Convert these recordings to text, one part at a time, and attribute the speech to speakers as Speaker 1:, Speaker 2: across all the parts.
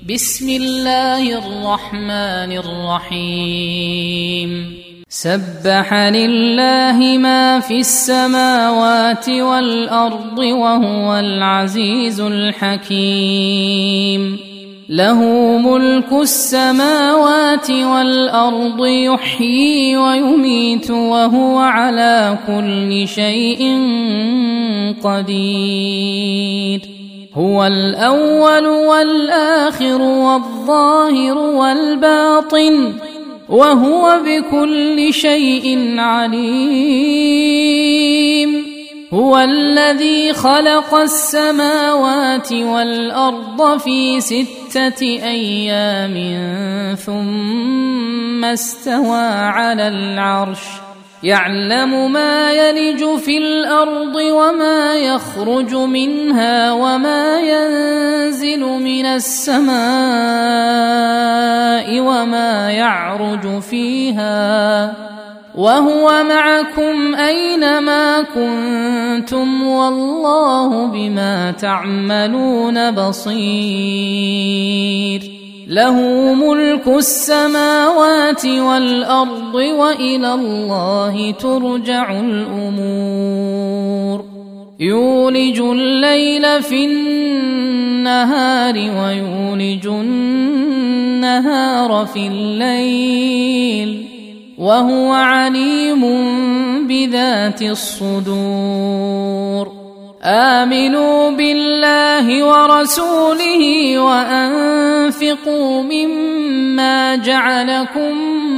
Speaker 1: بسم الله الرحمن الرحيم سبح لله ما في السماوات والأرض وهو العزيز الحكيم له ملك السماوات والأرض يحيي ويميت وهو على كل شيء قدير هو الأول والآخر والظاهر والباطن وهو بكل شيء عليم هو الذي خلق السماوات والأرض في 6 أيام ثم استوى على العرش يعلم ما يلج في الأرض وما يخرج منها وما ينزل من السماء وما يعرج فيها وهو معكم أينما كنتم والله بما تعملون بصير له ملك السماوات والأرض وإلى الله ترجع الأمور يولج الليل في النهار ويولج النهار في الليل وهو عليم بذات الصدور آمنوا بالله ورسوله وأنفقوا مما جعلكم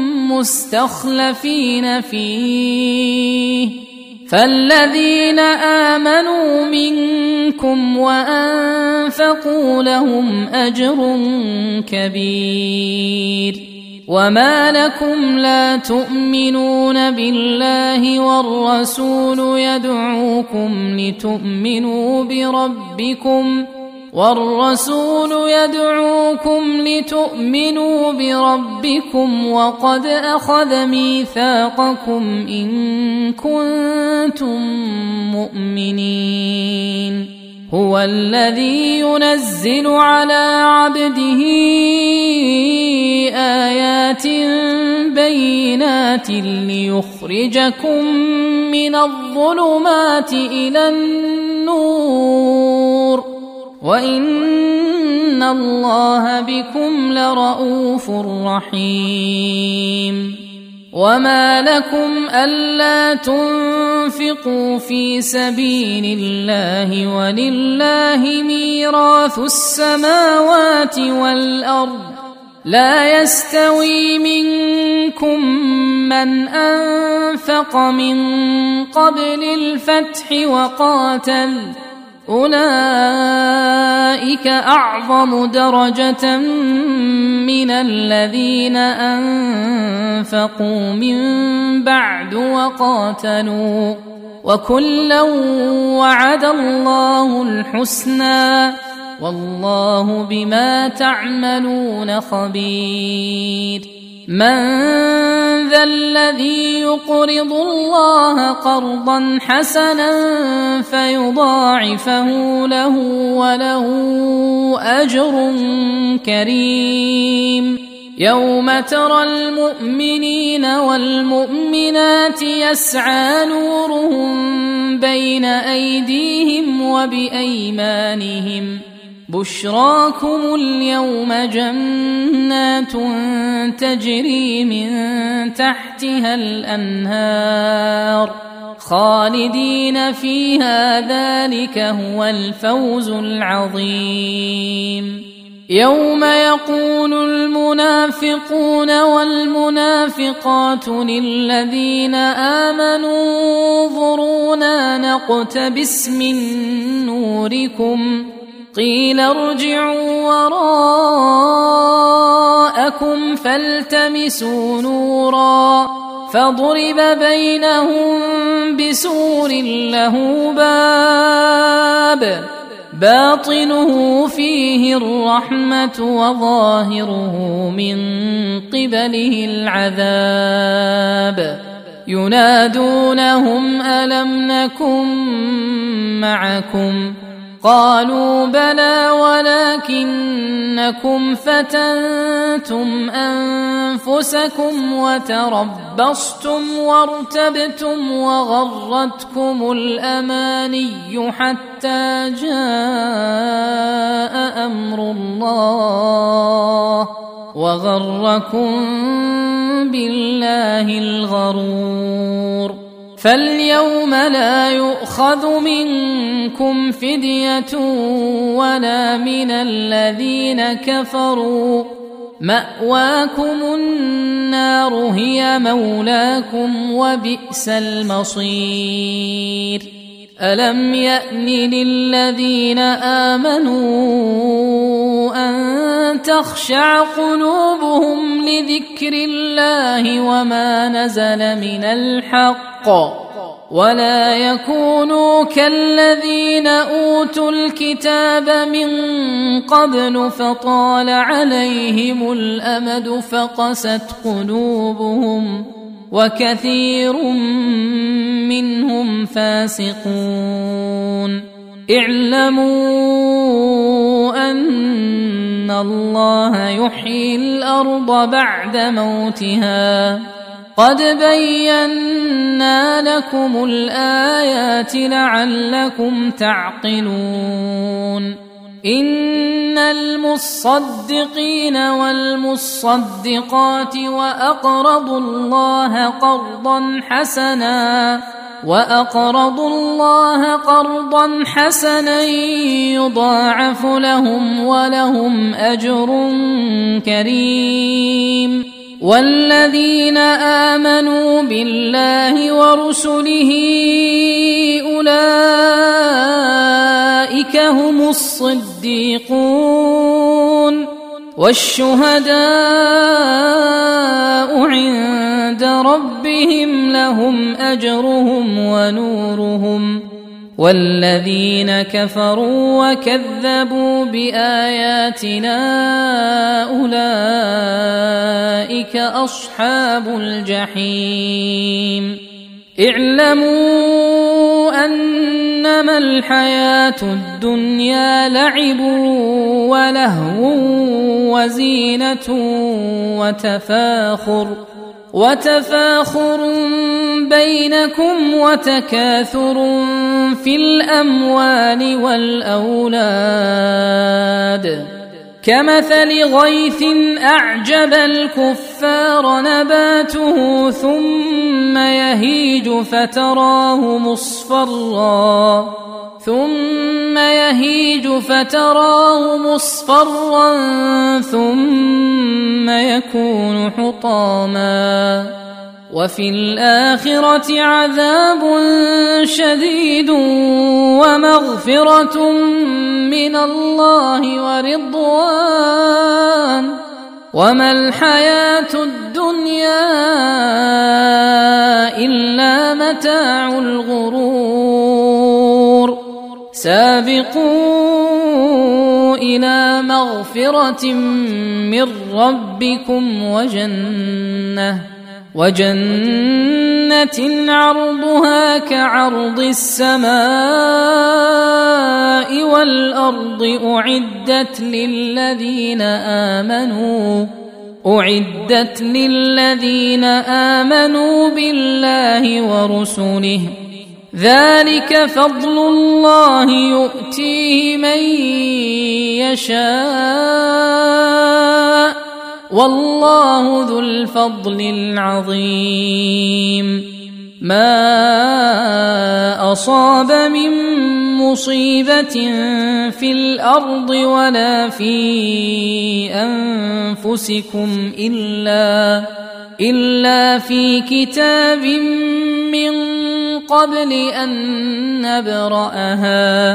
Speaker 1: مستخلفين فيه فالذين آمنوا منكم وأنفقوا لهم أجر كبير وما لكم لا تؤمنون بالله والرسول يدعوكم لتؤمنوا بربكم وقد أخذ ميثاقكم إن كنتم مؤمنين هو الذي ينزل على عبده آيات بينات ليخرجكم من الظلمات إلى النور وإن الله بكم لرءوف رحيم وما لكم ألا تنفقوا في سبيل الله ولله ميراث السماوات والأرض لا يستوي منكم من أنفق من قبل الفتح وقاتل أولئك أعظم درجة من الذين أنفقوا من بعد وقاتلوا وكلا وعد الله الحسنى والله بما تعملون خبير من ذا الذي يقرض الله قرضا حسنا فيضاعفه له وله أجر كريم يوم ترى المؤمنين والمؤمنات يسعى نورهم بين أيديهم وبأيمانهم بشراكم اليوم جنات تجري من تحتها الأنهار خالدين فيها ذلك هو الفوز العظيم يوم يقول المنافقون والمنافقات للذين آمنوا انظرونا نقتبس من نوركم قيل ارجعوا وراءكم فالتمسوا نورا فضرب بينهم بسور له باب باطنه فيه الرحمة وظاهره من قبله العذاب ينادونهم ألم نكن معكم قالوا بلى ولكنكم فتنتم أنفسكم وتربصتم وارتبتم وغرتكم الأماني حتى جاء أمر الله وغركم بالله الغرور. فاليوم لا يؤخذ منكم فدية ولا من الذين كفروا، مأواكم النار هي مولاكم وبئس المصير. ألم يأن للذين آمنوا أن تخشع قلوبهم لذكر الله وما نزل من الحق ولا يكونوا كالذين أوتوا الكتاب من قبل فطال عليهم الأمد فقست قلوبهم وكثير منهم فاسقون. اعلموا أن الله يحيي الأرض بعد موتها قد بينا لكم الآيات لعلكم تعقلون. إن المصدقين والمصدقات وأقرضوا الله قرضا حسنا يضاعف لهم ولهم أجر كريم. والذين آمنوا بالله ورسله أولئك هم الصديقون والشهداء عند ربهم لهم أجرهم ونورهم. والذين كفروا وكذبوا بآياتنا أولئك أصحاب الجحيم. اعلموا أنما الحياة الدنيا لعب ولهو وزينة وتفاخر بينكم وتكاثر في الأموال والأولاد كمثل غيث أعجب الكفار نباته ثم يهيج فتراه مصفرا ثم يكون حطاما وفي الآخرة عذاب شديد ومغفرة من الله ورضوان وما الحياة الدنيا إلا متاع الغرور. سابقوا إلى مغفرة من ربكم وجنة عرضها كعرض السماء والأرض أعدت للذين آمنوا بالله ورسله ذلك فضل الله يؤتيه من يشاء والله ذو الفضل العظيم. ما أصاب من مصيبة في الأرض ولا في أنفسكم إلا في كتاب من قبل أن نبرأها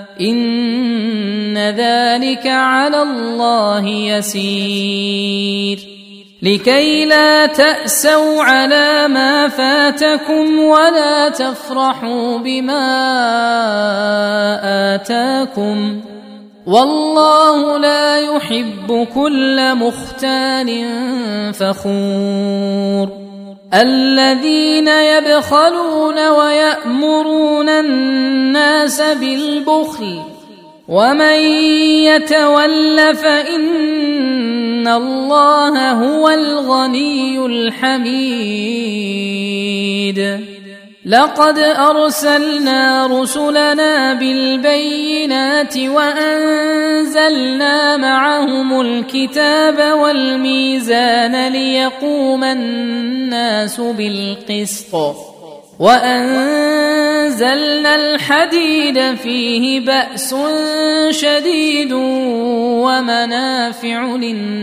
Speaker 1: إن ذلك على الله يسير. لكي لا تأسوا على ما فاتكم ولا تفرحوا بما آتاكم والله لا يحب كل مختال فخور. الذين يبخلون ويأمرون الناس بالبخل ومن يتول فإن الله هو الغني الحميد. لقد أرسلنا رسلنا بالبينات وأنزلنا معهم الكتاب والميزان ليقوم الناس بالقسط وأنزلنا الحديد فيه بأس شديد ومنافع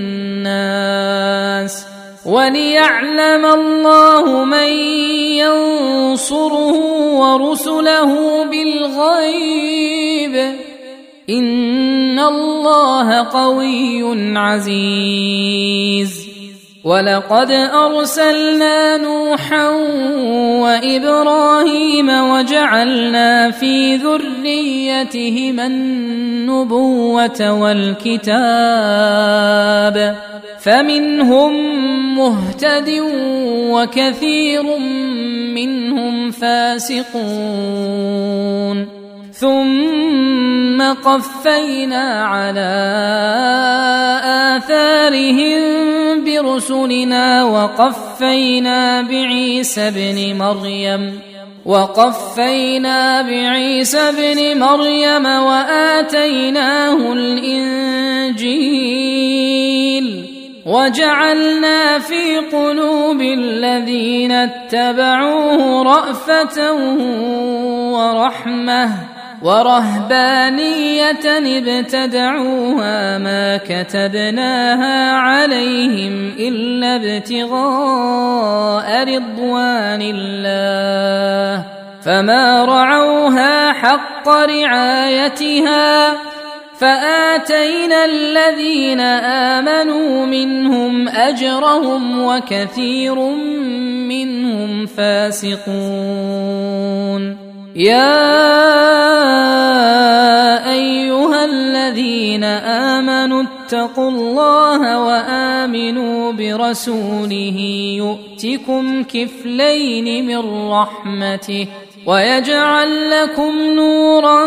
Speaker 1: للناس وليعلم الله من ينصره ورسله بالغيب إن الله قوي عزيز. ولقد أرسلنا نوحا وإبراهيم وجعلنا في ذريتهما النبوة والكتاب فمنهم مهتد وكثير منهم فاسقون. ثم قفينا على آثارهم برسلنا وقفينا بعيسى بن مريم وآتيناه الإنجيل وجعلنا في قلوب الذين اتبعوه رأفة ورحمة ورهبانية ابتدعوها ما كتبناها عليهم إلا ابتغاء رضوان الله فما رعوها حق رعايتها فآتينا الذين آمنوا منهم أجرهم وكثير منهم فاسقون. يا أيها الذين آمنوا اتقوا الله وآمنوا برسوله يؤتكم كفلين من رحمته ويجعل لكم نورا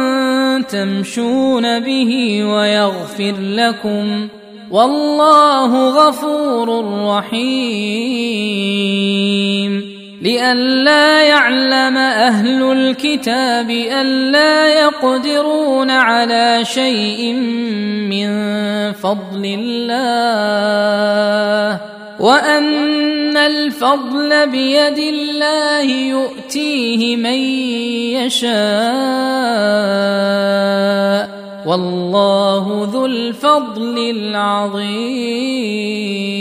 Speaker 1: تمشون به ويغفر لكم والله غفور رحيم. لئلا يعلم أهل الكتاب ألا يقدرون على شيء من فضل الله وأن الفضل بيد الله يؤتيه من يشاء والله ذو الفضل العظيم.